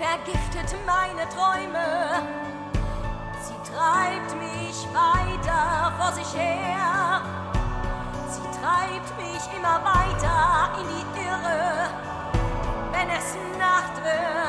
vergiftet meine Träume. Sie treibt mich weiter vor sich her. Sie treibt mich immer weiter in die Irre. Wenn es Nacht wird,